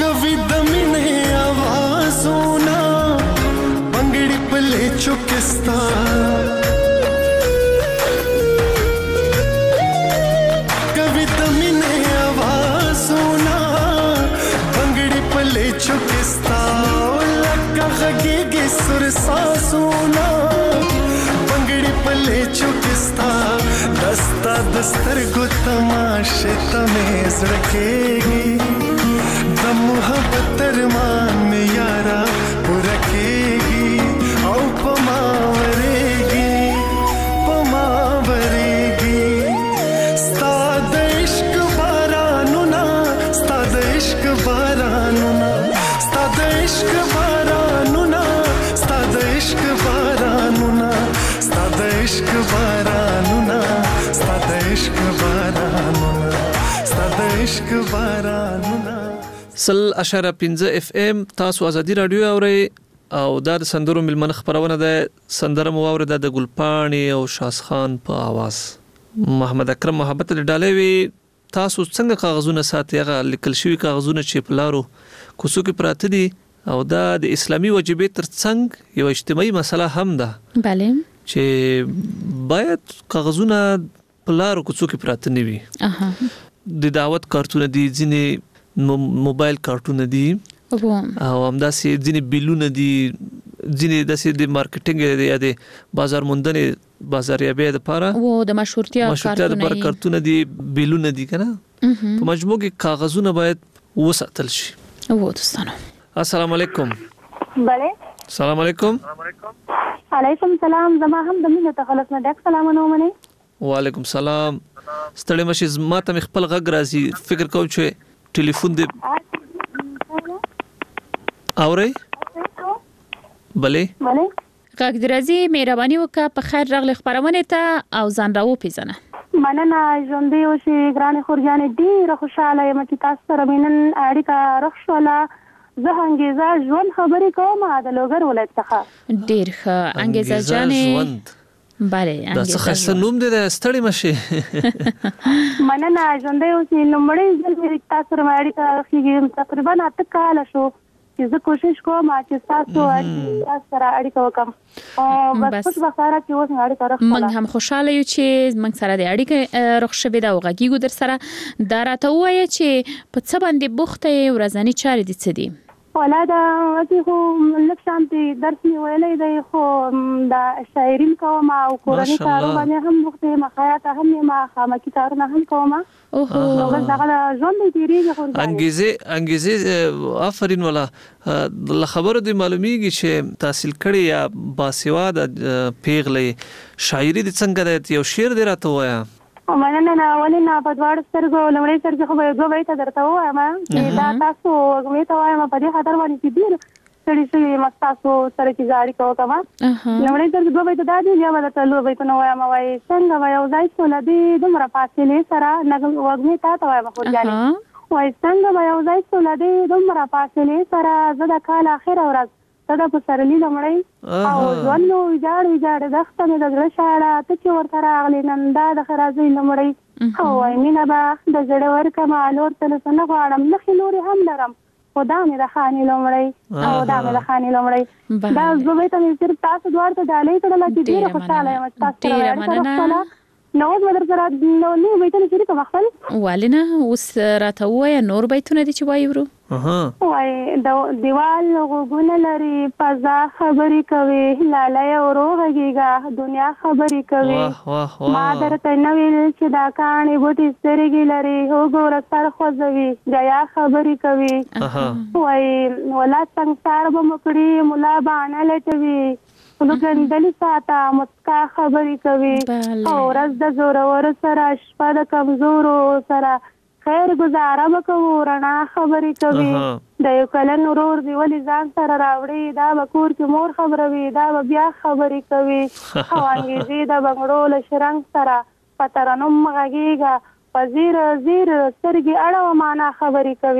कवि दमिने आवाज़ों ना बंगड़ी पले चुकिस्ता कवि दमिने आवाज़ों ना बंगड़ी पले चुकिस्ता लगा खगेगे सुर सासों बंगड़ी पले चुकिस्ता दस्ता दस्तर गो तमाशे तमेज रखेगी दम मोहब्बत अरमान में यारा पुरखेगी औ पमावरेगी पमावरेगी स्ताद इश्क बारानुना स्ताद इश्क बारानुना स्ताद इश्क बारानुना स्ताद इश्क बारानुना स्ताद इश्क बारानुना स्ताद इश्क बारानुना स्ताद इश्क बारानुना سل اشاره پنځه اف ام تاسو ازادي رادیو اورئ او دا د سندرو ملمن خبرونه ده سندره مو اوریده د ګلپاڼي او شاس خان په आवाज محمد اکرم محبت ډالې وی تاسو څنګه کاغذونه ساتي هغه لیکل شوی کاغذونه چې پلارو کوڅو کې پراته دي او دا د اسلامي واجبې ترڅنګ یو اجتماعي مسله هم ده bale چې باید کاغذونه پلارو کوڅو کې پراته نه وي اها د دعوت کارتونه دي ځینې موبایل کارتونه دي او همداسې ځینې بیلونه دي ځینې داسې د مارکیټینګ یا د بازار موندنې بازاریابۍ لپاره او د مشهورتیا کارتونه کارتونه دي بیلونه دي کنه په مجموع کې کاغذونه باید وساتل شي او دوستانو السلام علیکم بله السلام علیکم علیکم السلام زما هم د مینه ته خلاص نه ډک سلامونه ومنئ وعلیکم السلام ستړي مشه ما ته خپل غږ راځي فکر کوم چې ټلیفون دې اوري بله بله غږ درځي مهرباني وکړه په خیر راغلی خبرونه ته او ځان راو پیژنه مننه ژوندۍ اوسې ګرانې خورجانې ډېره خوشحاله یم چې تاسو سره مې نن اړیکه روغ شوله زه انګیزه ژوند خبرې کوم د لوګر ولایت څخه ډېر ښه انګیزه جانې بله دا څه خاصه نوم دی د ستړي مشه مننه ژوندۍ اوسې لومړی ځل مې تاسو سره اړیکه راخېږي تقریبا اته کاله شو چې زه کوشش کوم چې تاسو سره اړیکه وکړم او بس خوش بخاره چې اوس اړیکه راخېږي موږ هم خوشاله یو چې موږ سره د اړیکه روغ شوې دا وغږیږو در سره دا راته وایي چې په څه باندې بوخته ورځنی چارې دي څه دي ولا دا چې خو لږ شانتي درس نیولې دی خو دا شاعرین کوم او کورنۍ کارو باندې هم وخت ما خیاطه هم ما خامکی کارونه هم کوم او نو بس دا ژوند دې خو انګیزه انګیزه آفرین ولا د خبرو د معلومیږي چې تحصیل کړي یا باسواده پیغلې شاعري د څنګه د یو شعر دی راته وایا مننه نه ولې نه په دواړو سترګو لومړی سترګې خو به یو دوه بیته درته ووایم چې دا تاسو وږمې ته وایم په دې خاطر باندې چې ډېر ستړي شوي یم ستاسو سره چې زه اړیکه وکړم لومړی سترګې دوه بیته دا دي بیا به درته لوه بیتونه وایم وایي څنګه به یو ځای شو له دې دومره فاصلې سره وږمې تا ته وایم خورجانې وایي څنګه به یو ځای شو له دې دومره فاصلې سره زه د کال اخره ورځ ته د پسرلي لومړی او ژوند مو ویجاړ ویجاړ دښته مې د زړه شاړه ته چې ورته راغلې نن دا د ښه راځئ لومړی او وایي مینه به د زړه ورکړمه لور ته له څه نه غواړم نښې لورې هم لرم خو دا مې د خانې لومړی او دا مې د خانې لومړی دا دوه بیته مې صرف تاسو دواړو ته ډالۍ کړله چې ډېره خوشحاله یم چې تاسو سره اړیکه روغ نو اوس به در سره نو نوي بیتونه شریکه مخفل ولې نه اوس راته ووایه نور بیتونه دي چې وایي ورو وایي د دیوال غوږونه لري فضا خبرې کوي لالی ورو غږېږه دنیا خبرې کوي ما درته نه ویل چې دا کاڼې بوټې سترګې لري وګوره سر خوځوي ګیا خبرې کوي وایي ولا سنګسار به مو کړي ملا بانه لټوي نو ګندلې ساته مسکا خبرې کوي او ورځ د زورور سره شپه د کمزورو سره خیر گزاره وکړو رڼا خبرې کوي د یو کلن ورور دی ولې ځان سره راوړي دا به کور کې مور خبروي دا به بیا خبرې کوي او انګریزي د بنګړو له شرنګ سره په ترنم غږېږه په زیر زیر سترګې اړوه معنا خبرې کوي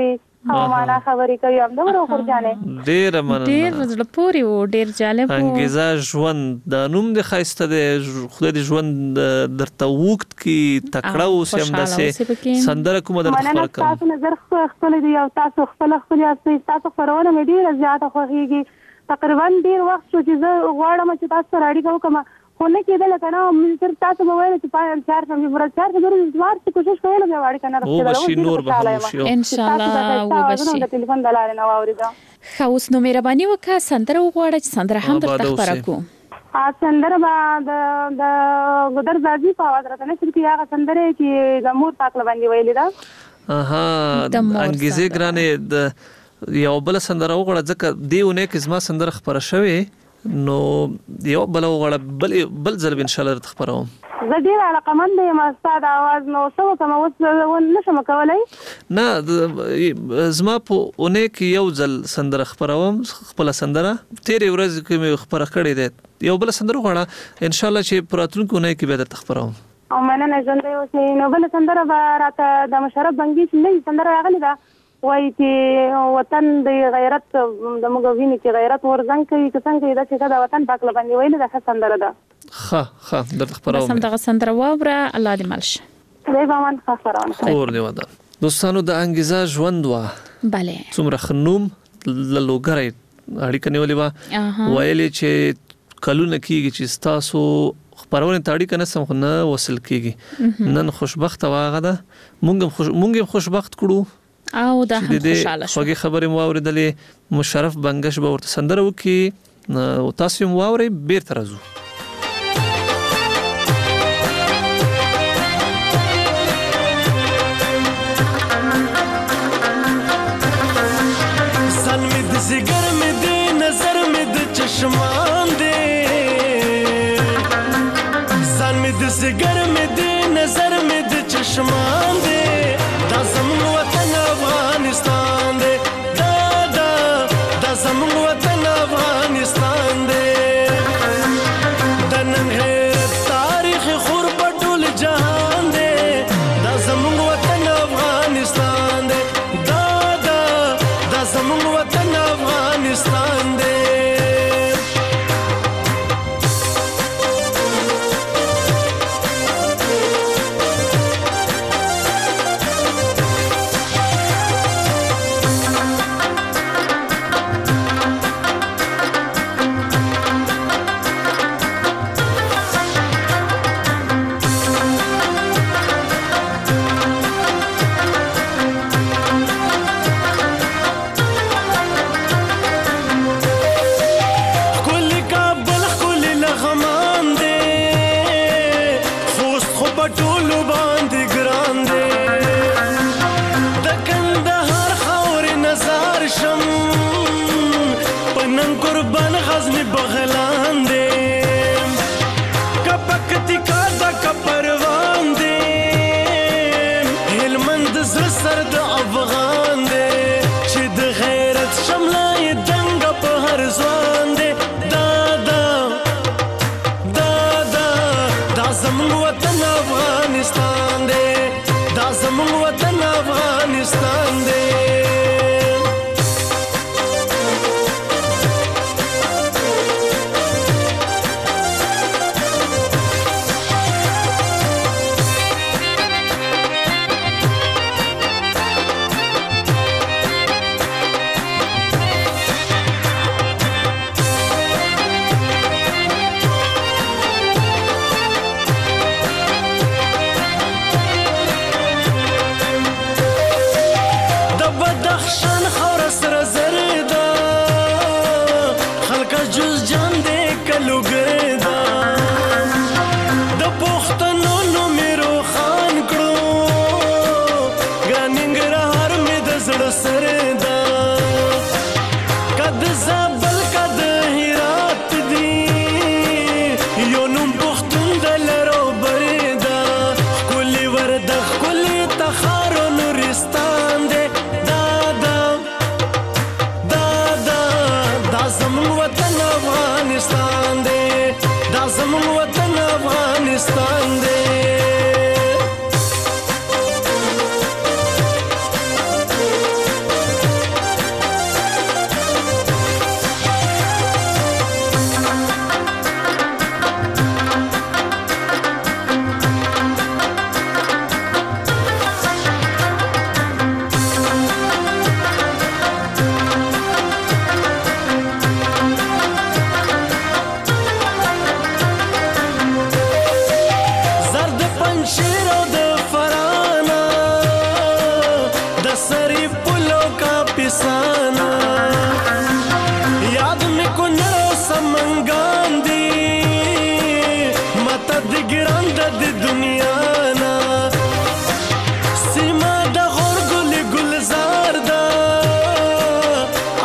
او معنا خبرې کوي هم د ورو خورجانې ډیر مننه ډیر زړه پورې و ډیر جالب و انګیزه ژوند د نوم د خاصته د خدای د ژوند درته وخت کې تکړه اوس هم داسې سندره کوم در خبر کوم تاسو نظر خپل دی او تاسو خپل خپل تاسو خبرونه مې ډیره زیاته خوښیږي تقریبا ډیر وخت شو چې زه غواړم چې تاسو سره اړیکه وکړم خو نه کېدل کنه مې تاسو مو ویل چې پای چار سم پر چار څه ضروري زوار څه کوشش کوله به واړی کنه او بشي نور به شي ان شاء الله او بشي د ټلیفون دلاره نو اوريدا خوس نو مهرباني وکړه سندره وغواړه چې سندره هم درته خبره کو ا سندره با د د ګدر زادي په आवाज راته نه چې هغه سندره چې د مور پاک باندې ویلې دا اها انګیزه ګرانه د یو بل سندره وغواړه ځکه دیونه کې زما سندره خبره شوه نو یو بل وغواړه بل بل ځل ان شاء الله تخبروم زه ډیر علاقمند یم استاد आवाज نو څه کوم اوس نشم کولای نه زما په اونې کې یو ځل سندره خبروم خپل سندره تیرې ورځ کې مې خبره کړې ده یو بل سندره غواړه ان شاء الله چې پراتونکو اونې کې به د تخبروم او مننه ژوند اوس نو بل سندره به راته د مشرف بنګیش نه سندره راغلی ده وای چې وطن د غیرت د موږ ویني چې غیرت ورزنګ کوي که څنګه دا چې دا وطن پاک لبندې ویل د سندره ده ښه ښه د خبرو سم دغه سندره واوره الله دې ملش دی به من خبرونه خور دی ودا دوستانو د انګیزه ژوند وا bale څومره خنوم لوګرای اړیکه نیولې وا ویلې چې کلونه کیږي چې تاسو خبرونه تاړي کنه سم خو نه وصل کیږي نن خوشبخت واغه ده مونږ خوش مونږ خوشبخت کړو او دا هم خوشاله شو خوږی خبرې مو اوریدلې مشرف بنگش به ورته سندره وکي او تاسو مو اوري بیرته راځو سن می د زګر می د نظر می د چشمان دې سن می د زګر می د نظر می د چشمان دې دا زموږ وطن افغانستان دې دا دا دا زموږ وطن افغانستان دې د نن هېر تاریخ خور په ټول جهان دې دا زموږ وطن افغانستان دې دا دا دا زموږ وطن افغانستان دې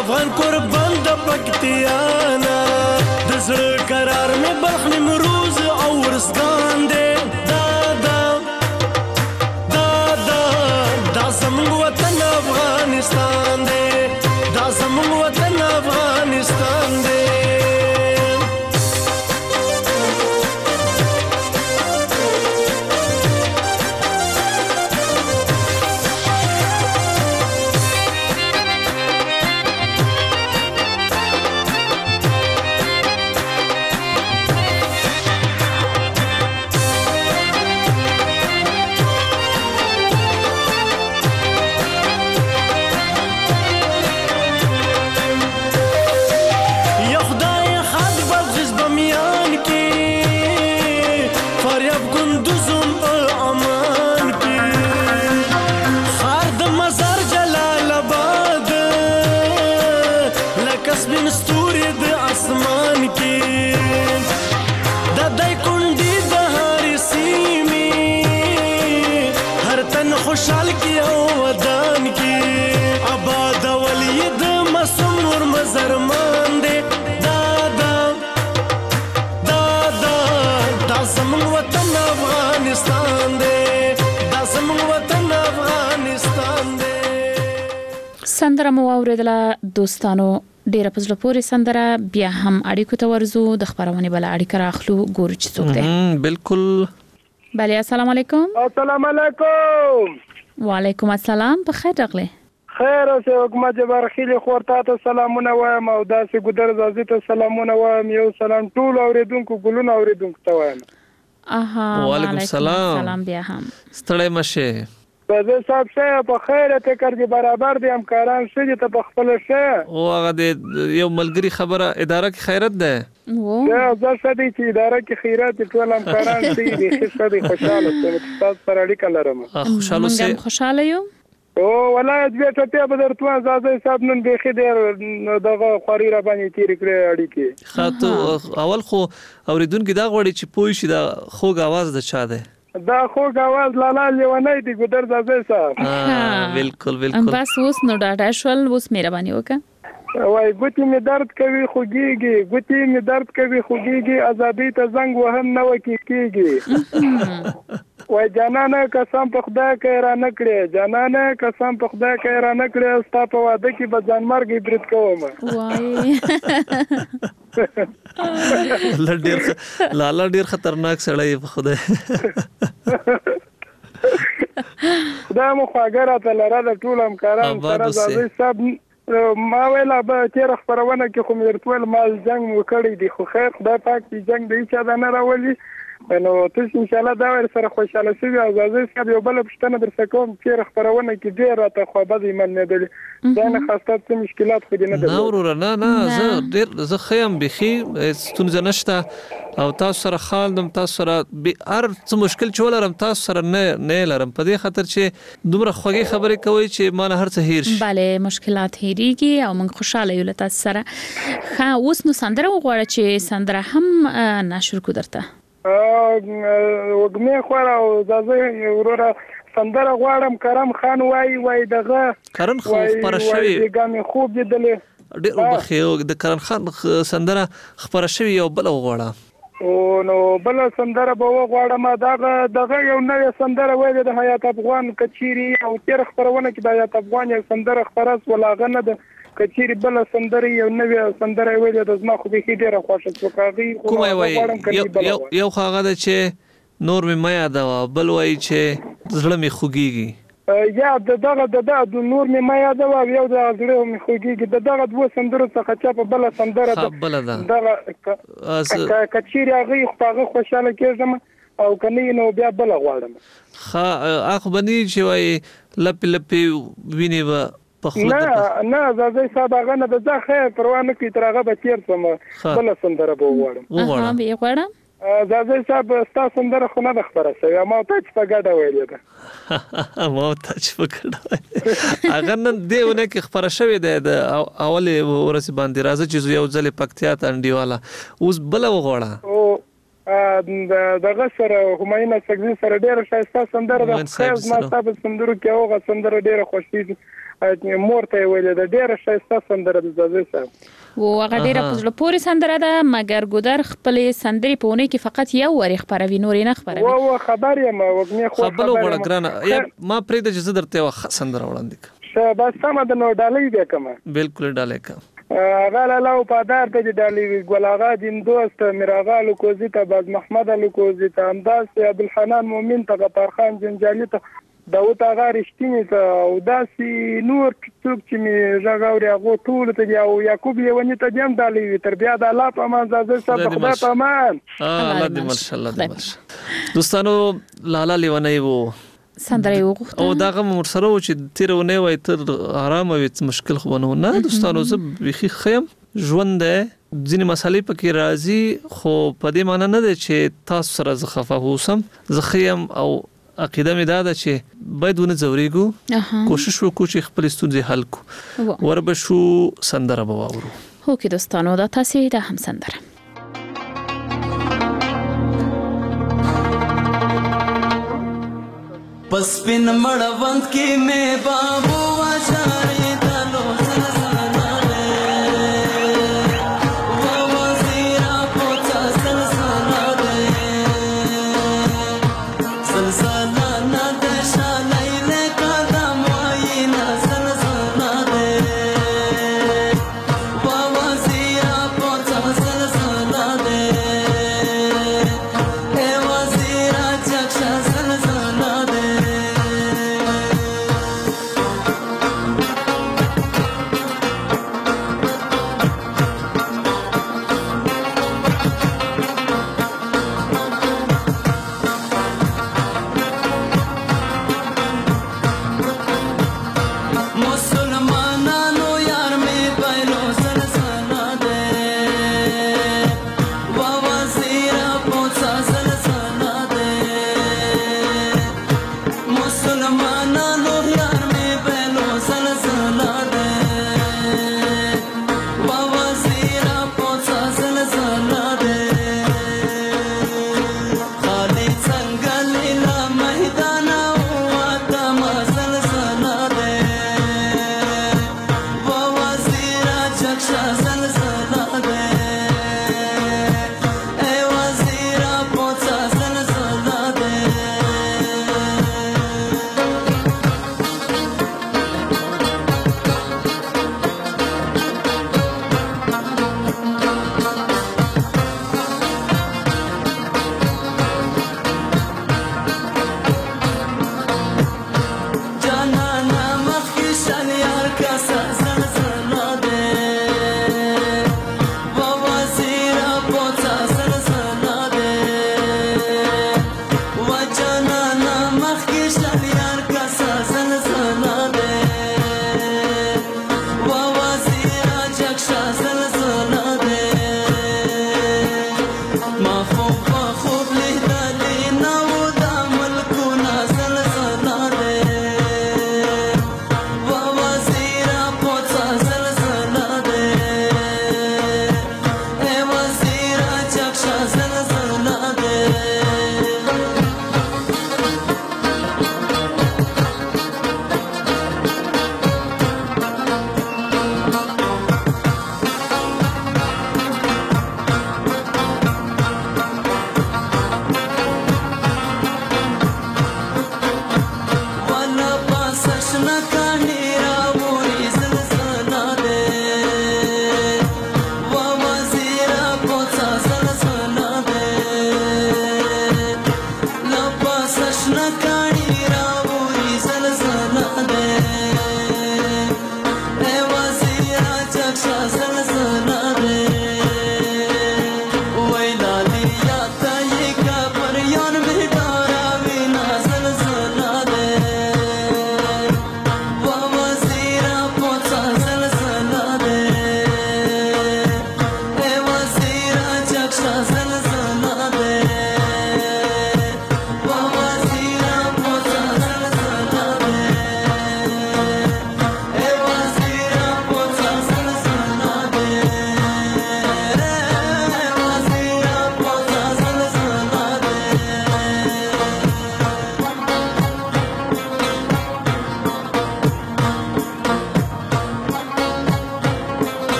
افغان قربان د پکتیانا د زړه قرار می بلخ نیمروز او ورسګان دی دا دا دا دا دا زموږ وطن افغانستان دی دا زموږ وطن افغانستان دی خوشحال کی او ودان کی آباد ولید مسوم نور مزرمان دے دادا دادا دا زمون وطن افغانستان دے دا زمون وطن افغانستان دے. سندره مو اوریدله دوستانو، ډیره په زړه پورې سندره. بیا هم اړیکو ته ورزو، د خبرونه بل اړیکه راخلو، ګورو چې څوک دی. بالکل. بله السلام علیکم. السلام علیکم. وعلیکم السلام. په خیر راغلی. خیر اوسه حکومت جبار خیلی خورتا ته سلامونه وایم او داسې ګودر زازي ته سلامونه وایم. یو سلام ټول اوریدونکو ګلونه اوریدونکو ته وایم. اها وعلیکم السلام. سلام بیا هم. ستړی مشه. زه صاحب شه په خیر ته کړی برابر دي همکاران شه ته په خپل شه. او هغه د یو ملګری خبره اداره کې خیرت ده. و یا زه سدي چې اداره کې خیرات ټول همکاران دي دي سدي خوشاله ستاسو تاسو سره اړیکه لرم. خوشاله سه. موږ خوشاله یو. او ولایت بیا ته په درتوان زازي صاحب نن به خیر دغه خوري را باندې تیر کړی اړیکه. خاطو اول خو اوریدونکو دا غوړي چې پوي شي دا خوږ आवाज د چا ده. دا خوږ आवाज لالا لیونی دی ګودر زازي صاحب. ها بالکل بالکل. بس اوس نو ډاټا شول، اوس مهرباني وکړه. وای ګوتی می درد کوي خوږیږي، ګوتی می درد کوي خوږیږي، ازادي ته زنګ وهم نه وکی کیږي. وای جانانه قسم په خدای کې را نکړې، جانانه قسم په خدای کې را نکړې، ستا په واده کې به ځان مرګ برت کوم. وای ډیر لالا ډیر خطرناک سړی په خدای. خدای مو خواګره ته لاره ټول همکاران سره زازي صاحب ما ویلا به تیر خبرونه کې خو مې ورتول مال جنگ وکړی دی، خو خیر خدای پاک دې جنگ دې چې دا نه راولي. نو تاسو ان شاء الله دا ور سره خوشاله شئ. او زازي صاحب یو بل پښتنه در څخه کوم چې خبرونه کې ډیر راته خو به دې من نه دي دا نه خاصه څه مشکلات خو دې نه دي. نه ورور نه نه زه ډیر زه خیم بخي ستونزه نشته او تاسو سره خالدم، تاسو سره به هر څه مشکل چولرم تاسو سره نه نه لرم په دې خاطر چې دومره خوږی خبرې کوي چې ما نه هر څه هیر شي. bale مشکلات هیریږي او موږ خوشاله یو لته سره. ها اوس نو سندره وغواړه چې سندره هم نشر کو درته. وګمه خو او زازي وروره سندره غواړم. کرم خان وای وای دغه کرن خو پر شوی ګامې خوب دې ډېر وبخیو د کرن خان سندره خبر شوی یو بل وغواړه. او نو بل سندره به وغواړم. دغه دغه یو نوې سندره وای د حیات افغان کچيري او تیر خبرونه کې د حیات افغان یو سندره خبرس ولاغه نه ده کچيري بل سندره یو نوې سندره وای د زما خو به ډیره خوښه شو. کاغي کومه وای یو یو خاغه ده چې نور می ما یاد و بل وای چې زړه می خوږیږي. یا دغه د نور می ما یاد و یو د زړه می خوږیږي. دغه دوه سندره څخه چا په بل سندره ده بل ده دغه کچيري هغه خو خوشاله کېږم او کني نو بیا بل غواړم. خا اخ بني چې وای لپ لپ ویني و نه نه زازي صاحب هغه نه د ځخه پروا نه کوي ترغه به تیر سم بل سندره به وړم. ها به وړم. زازي صاحب تاسو سندره خو نه خبره شوی ما ته چې په ګډه ویلې ده. ما ته چې په ګډه هغه نن دیونه کې خبره شوی ده د اول ورسې باندې راځي چې یو ځل پکتیا ته انډیواله اوس بل وغوړه. او دغه سره همایونه سګزي سره ډیره شایسته سندره ده. خیر ما تاسو سندرو کې هغه سندره ډیره خوشې مور ته ویل د ډیره ښایسته سندره د زازي صاحب و هغه ډیره په زړه پورې سندره ده مګر ګودر خپلې سندرې په اونۍ کې فقط یو وری خبروي نورې نه خبروي و و خبر یم وګنی خو خبلو غوړه ګرانه ما پرې د جزه درته و سندره وړاندې ش بس سم د نو ډالۍ دې کما بالکل ډالۍ کا غالا لاو پادار ته ډالۍ ګلاغا دین دوست میراغا لوکوزی ته باز محمد لوکوزی ته انداز عبدالحنان مومن ته غفار خان جنجالی ته داوود هغه رښتینی ته او داسې نور څوک چې می ژغوري هغه ټول ته یو یعقوب یونی ته دیم ډالۍ تر بیا د الله په امان زازه صاحب خدای په امان الله دې ماشاءالله دې ماشاءالله دوستانو لالا لیونی وو سندره وغوښته او دا غو مرسره و چې تیرونه وای تر آرام او مشکل خو نه دوستانو زه بخي خیم ژوند ځینې مسالې پکې راځي خو په دې معنی نه ده چې تاسو سره زه خفه اوسم زه خیم او عقیده مې دا ده چې باید ونه ځورېږو کوشش وکړو چې خپل ستونزې حل کړو وربشو سندره به واورو هو کې دوستانو دا تاسو د هم سندره پس پن مړوند کې مې بابو واچارې دلو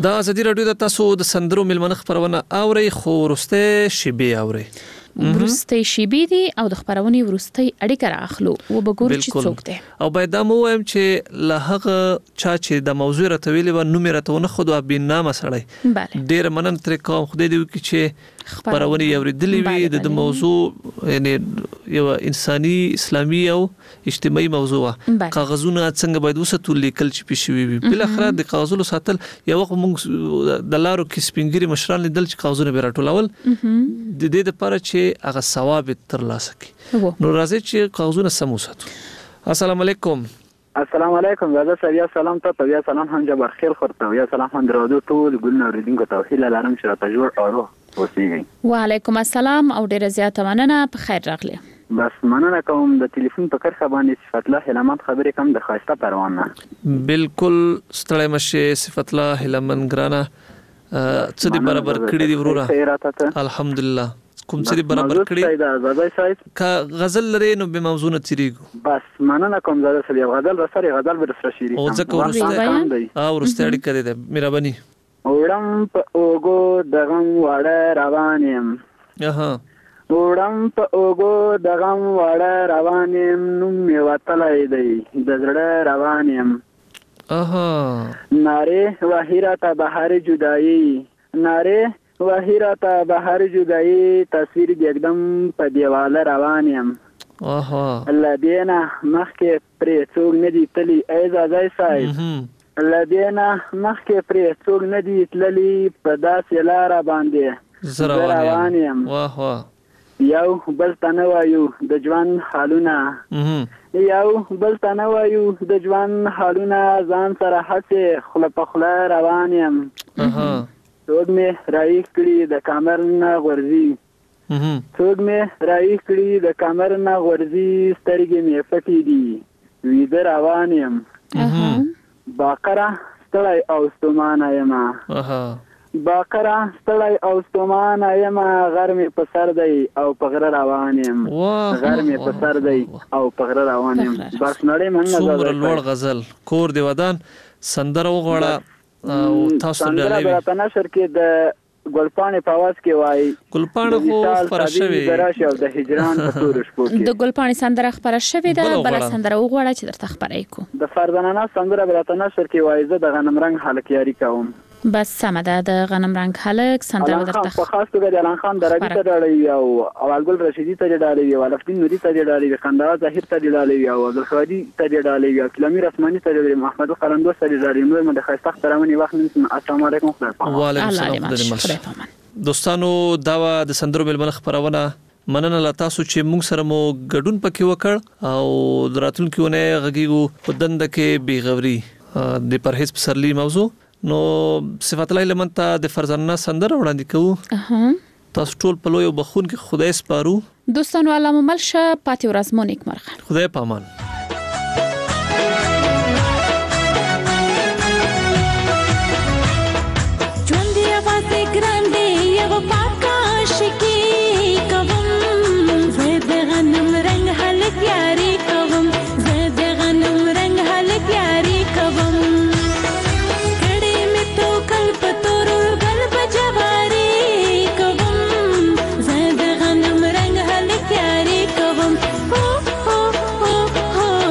دا ازادي رادیو د تاسو د سندرو ملمنه خبرونه اوري خو ورسته شیبه اوري ورسته شیبه دي او د خبرونې ورسته اړیکه راخلو و بګور چې څوک دی او باید دا مو وایم چې له هغه چا چې د موضوع راتویلې و نوم راتونه خود او بنامه سړی bale ډیر منن تر کوم خدای دی کی چې خبرونه یوریدلې وي د موضوع یعنی یو انساني اسلامي او اجتماعي موضوع کاغذونه څنګه باید وساتو لیکل چې پېښوي وي بل اخر د کاغذونو ساتل یو وخت موږ د لارو کې سپینګری مشران لیدل چې کاغذونه به راټولول د دې لپاره چې هغه ثواب ترلاسه کړي نو راځي چې کاغذونه سم وساتو السلام علیکم السلام علیکم زاده سړیا سلام ته بیا سلام هم جبر خیر خورته یا سلام هم درودو ټول ګلنو ریډینګ توحید لارم چې راته جوړ اورو اوسېږي وعلیکم السلام او ډیره زیاته مننه په خیر راغلی بس مننه کوم د ټلیفون په کرخه باندې صفت الله هلمند خبرې کوم د خاصه پروانه بالکل ستړی مشه صفت الله هلمند ګرانه څه دې برابر کړی دی وروره الحمدلله کوم څه برابر کړی دا زاده صاحب کا غزل لري نو به موضوع نه تیریږي بس مننه کوم زاده صاحب غزل رسري غزل به رسره شيري او ځکه ورسته او ورسته اړیکه ده مهرباني وړم په اوګو دغم وړه روانم اها وړم په اوګو دغم وړه روانم نوم می وتلای دی د زړه روانم اها ناره وحیرا ته بهار جدایی ناره وحیرا ته بهار جدایی تصویر یکدم په دیواله روانم اها الله دینا مخکې پرې څوک نه دی تلی ایزازای صاحب لدینا مخکې پرې څوک نه دی تللی په داسې لاره باندې زروانیم واه واه یو بل تنه وایو د ژوند حالونه یو بل تنه وایو د ژوند حالونه ځان سره هڅه خله په خله روانیم اها څوک مې رایښ کړي د کامر نه غورځي څوک مې رایښ کړي د کامر نه غورځي سترګې مې پټې دي ویده روان یم باقره ستړی او ستومانه یم باقره ستړی او ستومانه یم غر مې په سر دی او په غره روان یم غر مې په سر دی او په غره روان یم بس نړۍ مننه څومره لوړ غزل کور دی ودان سندره وغواړه او تاسو سندره به په نشر کې د ګلپاڼې په आवाज کې وای ګلپاڼه خو خبره شوی دراشه او د هجران په تور شپو کې د ګلپاڼې سندره خبره شوی ده بل سندره وغواړه چې درته خبرې کو د فردانانه سندره به په نشر کې وای زه د غنم رنگ حلق یاري کوم بس سم ده د غنم رنگ حلق سندره درته په خاص توګه د اعلان خان دربي ته ډالې او اولګل رشیدي ته ډالې او الفدین نوري ته ډالې خندوا ظاهر ته ډالې او عبدالخادي ته ډالې او کلامي رسماني ته ډالې محمد قلندوس ته ډالې نور مده خاصه ترمنې وخت نن السلام علیکم خدای وعلیکم السلام دوستانو دا د سندرو ملمنه خبرونه مننه لا تاسو چې موږ سره مو ګډون پکې وکړ او دراتونکو نه غږیږو په دند کې بیغوري د پرهیز پسرلی موضوع نو صفات الله لمنته د فرزانه سندره وړاندې کوو اها تاسو ټول په لوی بخون کې خدای سپارو دوستانو علامه ملشه پاتې ورځ مو نیک مرغه خدای پامان Oh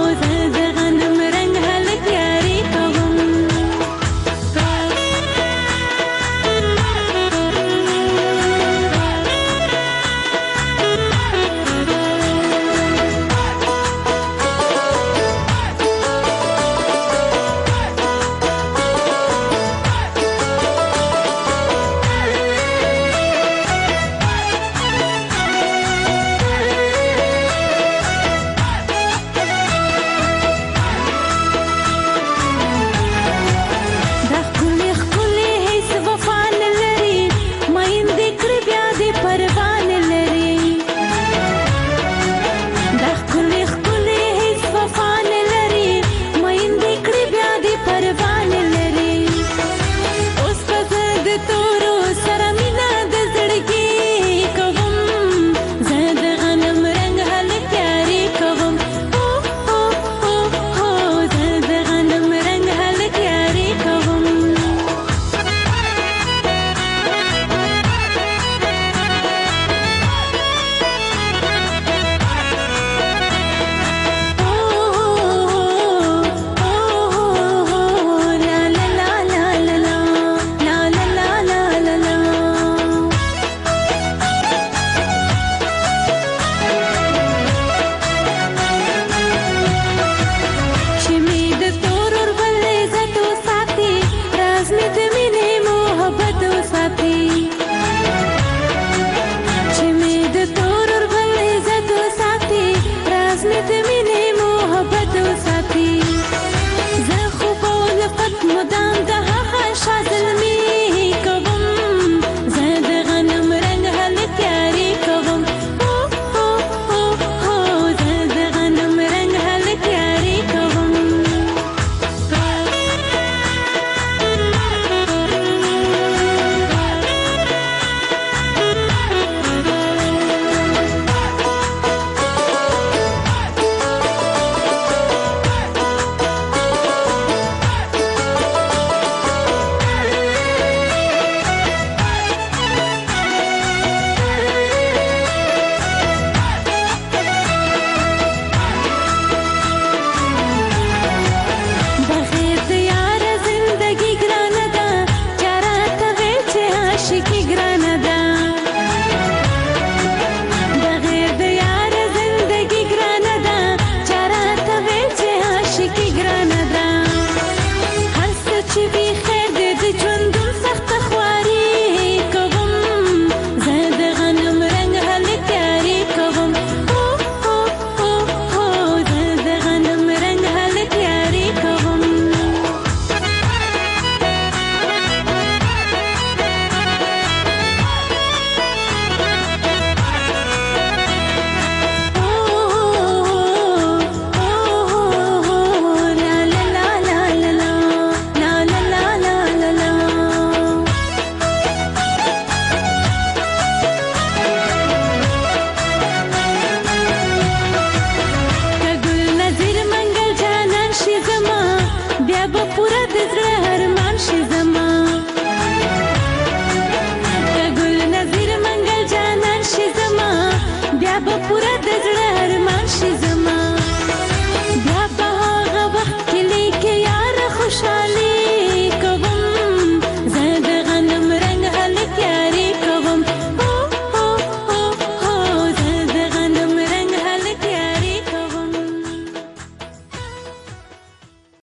بیا به پوره د زړه ارمان شي